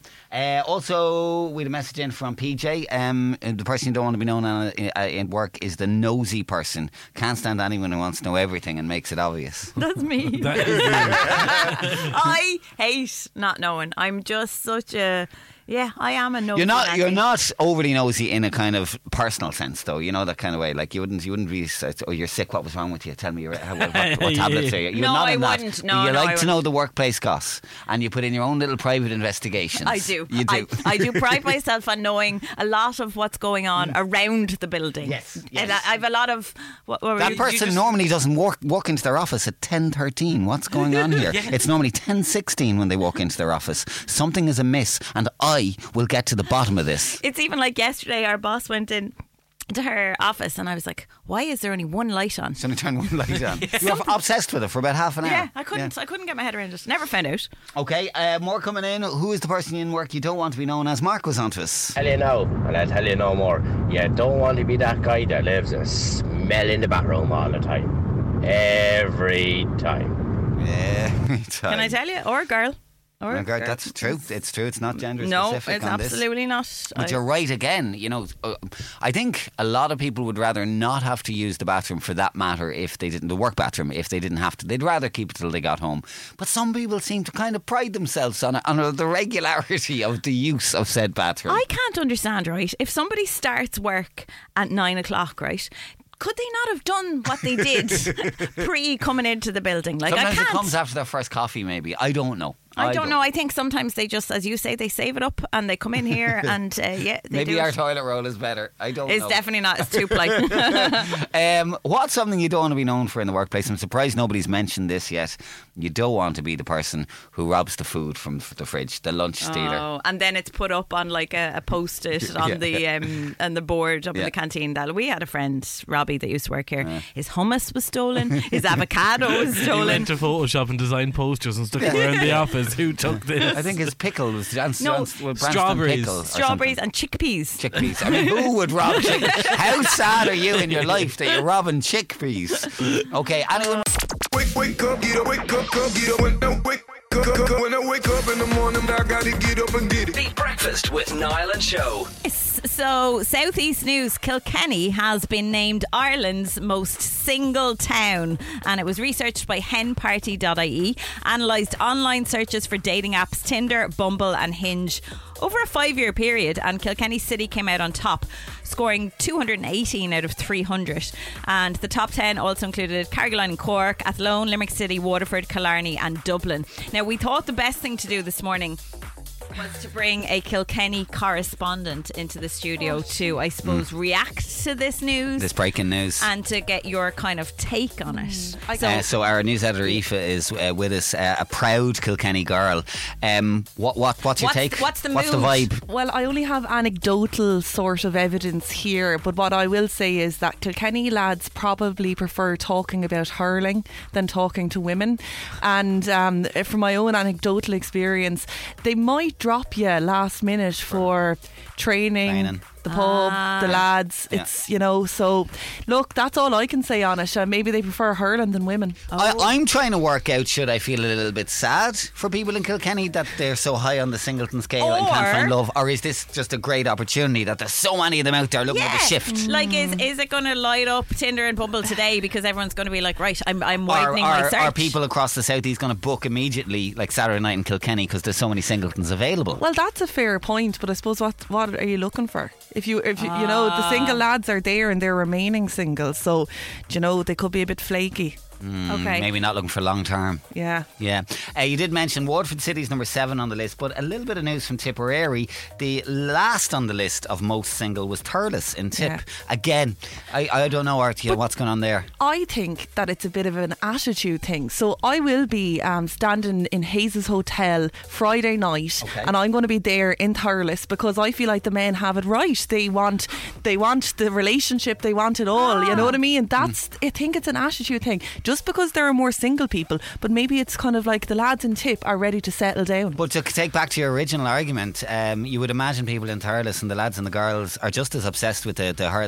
Also, we had a message in from PJ. The person you don't want to be known in work is the nosy person. Can't stand anyone who wants to know everything and makes it obvious. That's me. That is me. I hate not knowing. I'm just such a... Yeah, I am a nosy. You're not overly nosy in a kind of personal sense, though. You know, that kind of way. Like you wouldn't be. Oh, you're sick. What was wrong with you? Tell me what tablets are you? You're not I in wouldn't. That. No, you like I to know the workplace goss, and you put in your own little private investigations. I do. You do. I do pride myself on knowing a lot of what's going on around the building. Yes. And I have a lot of. That person normally doesn't walk into their office at 10:13. What's going on here? It's normally 10:16 when they walk into their office. Something is amiss, and I will get to the bottom of this. It's even like yesterday our boss went in to her office and I was like, why is there only one light on? She's only turned one light on. You were obsessed with it for about half an hour. Yeah, I couldn't get my head around it. Never found out. Okay, more coming in. Who is the person in work you don't want to be known as? Mark was on to us. Tell you now, and I'll tell you no more. You don't want to be that guy that lives a smell in the back room all the time. Every time. Every time. Can I tell you? Or a girl. That's true. It's true. It's not gender no, specific. No, it's absolutely not. But you're right again. I think a lot of people would rather not have to use the bathroom for that matter if they didn't, the work bathroom, if they didn't have to. They'd rather keep it till they got home. But some people seem to kind of pride themselves on the regularity of the use of said bathroom. I can't understand, right? If somebody starts work at 9 o'clock, right? Could they not have done what they did pre coming into the building? Like, sometimes I can't. It comes after their first coffee, maybe. I don't know. I don't know. I think sometimes they just, as you say, they save it up and they come in here and they maybe do our it. Toilet roll is better. I don't know. It's definitely not. It's too polite. What's something you don't want to be known for in the workplace? I'm surprised nobody's mentioned this yet. You don't want to be the person who robs the food from the fridge, the lunch stealer. Oh, and then it's put up on like a post-it on the board up in the canteen. We had a friend, Robbie, that used to work here. His hummus was stolen. His avocado was stolen. He went to Photoshop and designed posters and stuck them around the office. was who took this. I think his pickle was strawberries. Strawberries and chickpeas. Chickpeas. I mean, who would rob chickpeas? How sad are you in your life that you're robbing chickpeas? Okay, anyone? Wake up, get up, wake up, get up, when I wake up, when I wake up in the morning, I gotta get up and get it. Beat Breakfast with Niall and Show. So, Southeast News, Kilkenny has been named Ireland's most single town, and it was researched by henparty.ie, analysed online searches for dating apps Tinder, Bumble and Hinge over a 5-year period, and Kilkenny City came out on top, scoring 218 out of 300. And the top 10 also included Carrigaline and Cork, Athlone, Limerick City, Waterford, Killarney and Dublin. Now, we thought the best thing to do this morning was to bring a Kilkenny correspondent into the studio to, I suppose, react to this news. This breaking news. And to get your kind of take on it. So our news editor Aoife is with us, a proud Kilkenny girl. What's your take? What's the vibe? Well, I only have anecdotal sort of evidence here, but what I will say is that Kilkenny lads probably prefer talking about hurling than talking to women. And from my own anecdotal experience, they might drop you last minute for training. The pub, the lads, it's, you know, so look, that's all I can say on it. Maybe they prefer hurling than women. I'm trying to work out, should I feel a little bit sad for people in Kilkenny that they're so high on the singleton scale and can't find love, or is this just a great opportunity that there's so many of them out there looking at the shift? Like, is it going to light up Tinder and Bumble today because everyone's going to be like, right, I'm widening my search? Are people across the south east going to book immediately, like Saturday night in Kilkenny, because there's so many singletons available? Well, that's a fair point, but I suppose what are you looking for? If you you know, the single lads are there and they're remaining single, so you know they could be a bit flaky. Okay. Maybe not looking for long term. Yeah. You did mention Waterford City's number 7 on the list, but a little bit of news from Tipperary. The last on the list of most single was Thurles in Tip. Again, I don't know, Artie, what's going on there. I think that it's a bit of an attitude thing. So I will be standing in Hayes' Hotel Friday night, and I'm going to be there in Thurles because I feel like the men have it right. They want the relationship, they want it all. You know what I mean? I think it's an attitude thing. Just because there are more single people, but maybe it's kind of like the lads in Tip are ready to settle down. But to take back to your original argument, you would imagine people in Thurles and the lads and the girls are just as obsessed with the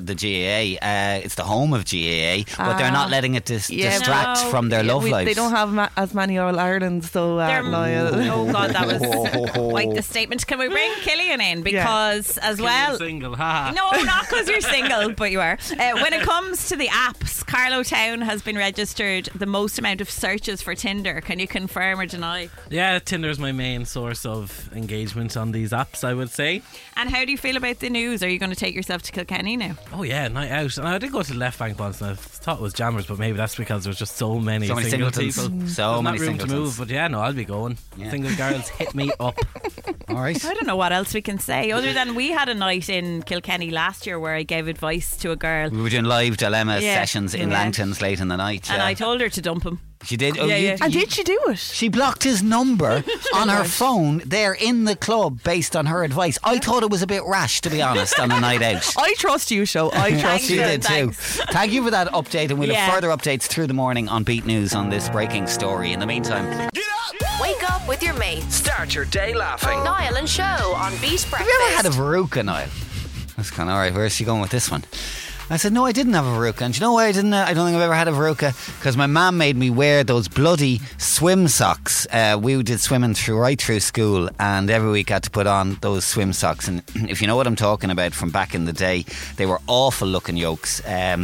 GAA. It's the home of GAA, but they're not letting it distract from their love lives. They don't have as many All Irelands, so Niall. Oh God, that was quite the statement. Can we bring Killian in because as well? Single, No, not because you're single, but you are. When it comes to the apps, Carlow Town has been registered the most amount of searches for Tinder. Can you confirm or deny? Yeah, Tinder's my main source of engagement on these apps, I would say. And how do you feel about the news? Are you going to take yourself to Kilkenny now? Oh yeah, night out. And I did go to the Left Bank once and I thought it was jammers, but maybe that's because there's just so many single people. So many room singletons to move, but yeah, no, I'll be going. Single girls, hit me up. Alright. I don't know what else we can say other than we had a night in Kilkenny last year where I gave advice to a girl. We were doing live dilemma sessions in Langtons late in the night. And I told her to dump him. She did? And did she do it? She blocked his number on her phone there in the club based on her advice. I thought it was a bit rash, to be honest, on a night out. I trust you, Show. I trust you. She did too. Thank you for that update, and we'll have further updates through the morning on Beat News on this breaking story. In the meantime, Wake up with your mates. Start your day laughing. Niall and Show on Beat Breakfast. have you ever had a Veruca, Niall? That's kind of alright. Where's she going with this one? I said, no, I didn't have a Veruca. And do you know why I didn't? I don't think I've ever had a Veruca, because my mum made me wear those bloody swim socks. We did swimming right through school, and every week I had to put on those swim socks. And if you know what I'm talking about from back in the day, they were awful looking yokes.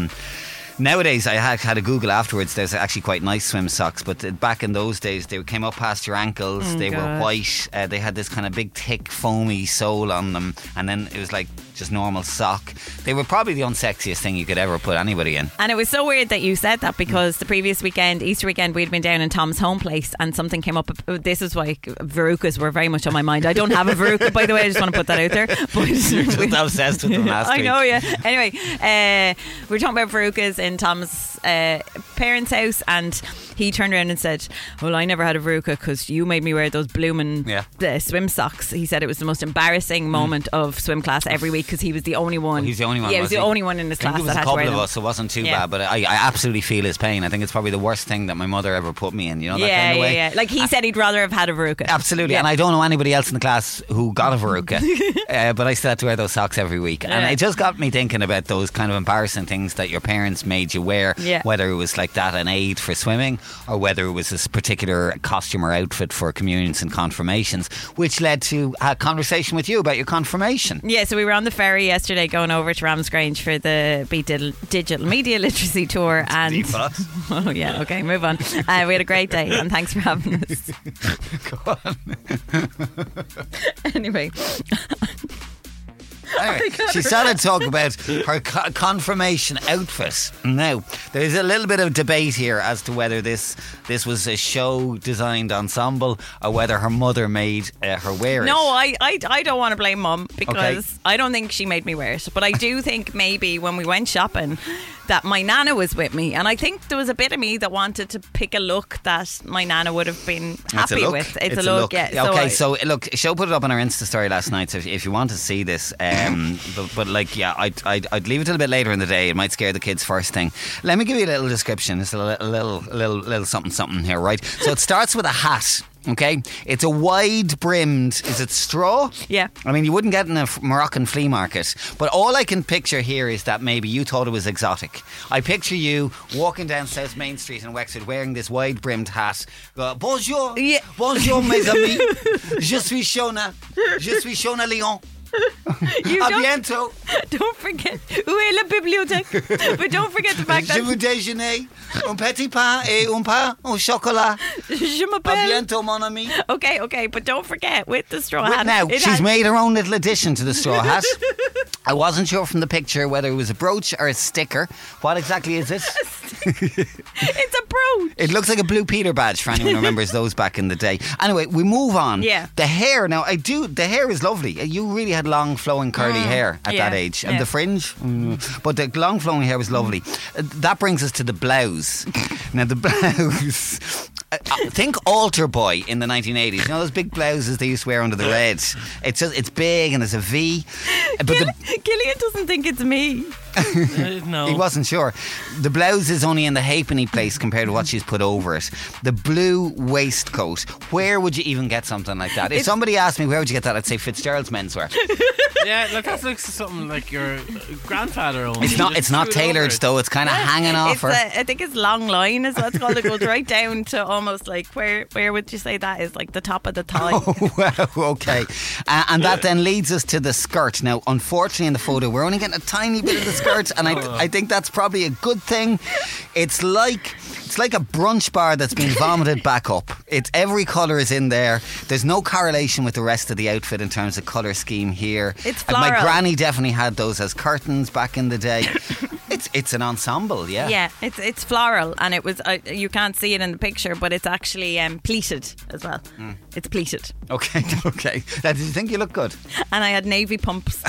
Nowadays, I had a Google afterwards. There's actually quite nice swim socks, but back in those days, they came up past your ankles. They were white. They had this kind of big, thick, foamy sole on them, and then it was like just normal sock. They were probably the unsexiest thing you could ever put anybody in. And it was so weird that you said that, because the previous weekend, Easter weekend, we'd been down in Tom's home place and something came up. This is why Verucas were very much on my mind. I don't have a Veruca, by the way. I just want to put that out there. But you're just obsessed with them last week. I know, yeah. Anyway, we were talking about Verucas in Tom's parents' house, and he turned around and said, well, I never had a Veruca because you made me wear those blooming swim socks. He said it was the most embarrassing moment of swim class every week. week because he was the only one. He's the only one. Yeah, he was the only one in his class I think that it had was a to wear couple of them. us. It wasn't too Yeah. bad, but I absolutely feel his pain. I think it's probably the worst thing that my mother ever put me in. You know, that kind of way. Yeah. Like he said, he'd rather have had a verruca. Absolutely, and I don't know anybody else in the class who got a verruca, but I still had to wear those socks every week, and it just got me thinking about those kind of embarrassing things that your parents made you wear, whether it was like that an aid for swimming or whether it was this particular costume or outfit for communions and confirmations, which led to a conversation with you about your confirmation. Yeah, so we were on the ferry yesterday going over to Ramsgrange for the Beat Digital Media Literacy Tour, and oh yeah, okay, move on. We had a great day, and thanks for having us. Go on. Anyway. She started to talk about her confirmation outfit. Now, there's a little bit of debate here as to whether this was a show designed ensemble or whether her mother made her wear it. No, I don't want to blame Mum because I don't think she made me wear it. But I do think maybe when we went shopping that my nana was with me, and I think there was a bit of me that wanted to pick a look that my nana would have been happy with. It's a look, yeah. Okay, so look, Show put it up on our Insta story last night, so if you want to see this, but like, yeah, I'd leave it till a bit later in the day. It might scare the kids first thing. Let me give you a little description. It's a little something here, right? So it starts with a hat. Okay, it's a wide brimmed. Is it straw? Yeah. I mean, you wouldn't get in a Moroccan flea market, but all I can picture here is that maybe you thought it was exotic. I picture you walking down South Main Street in Wexford wearing this wide brimmed hat. Bonjour, bonjour mes amis. Je suis Shona Lyon. You A bientôt. Don't forget. Où est la bibliothèque? But don't forget the fact that Je veux déjeuner un petit pain et un pain au chocolat. Je m'appelle. A bientôt, mon ami. Okay, but don't forget with the straw hat. Now, she's made her own little addition to the straw hat. I wasn't sure from the picture whether it was a brooch or a sticker. What exactly is it? It's a brooch. It looks like a Blue Peter badge for anyone who remembers those back in the day. Anyway, we move on. Yeah. The hair, now, the hair is lovely. You really had long, flowing, curly hair at that age. And the fringe, but the long, flowing hair was lovely. That brings us to the blouse. Now, the blouse... think Altar Boy in the 1980s. You know those big blouses they used to wear under the red? It's big and it's a V. But Gillian doesn't think it's me. No. He wasn't sure. The blouse is only in the halfpenny place compared to what she's put over it. The blue waistcoat. Where would you even get something like that? If somebody asked me where would you get that, I'd say Fitzgerald's Menswear. Yeah, like that looks something like your grandfather owned. It's not tailored though. It's kind of hanging off her. I think it's long line is what it's called. It goes right down to almost like where would you say that is, like the top of the thigh. Oh, well, okay. And that then leads us to the skirt. Now, unfortunately, in the photo, we're only getting a tiny bit of the skirt, and I think that's probably a good thing. It's like a brunch bar that's been vomited back up. It's every colour is in there. There's no correlation with the rest of the outfit in terms of colour scheme here. It's floral. My granny definitely had those as curtains back in the day. It's an ensemble, yeah. Yeah, it's floral, and it was you can't see it in the picture, but it's actually pleated as well. It's pleated. Okay. Now, did you think you look good? And I had navy pumps.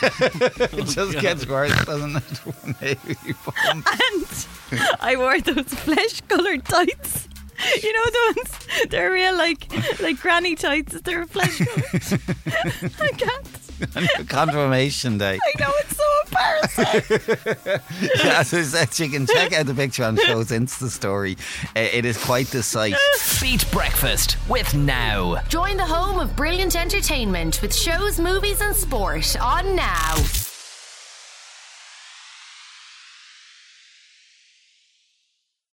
It just gets worse, doesn't it? Navy pumps. And I wore those flesh-coloured tights. You know the ones? They're real like granny tights. They're flesh coloured. I can't. Confirmation day. I know, it's so embarrassing. Yeah, as I said, you can check out the picture on Show's Insta story. It is quite the sight. Beat Breakfast with Now. Join the home of brilliant entertainment with shows, movies, and sport on Now.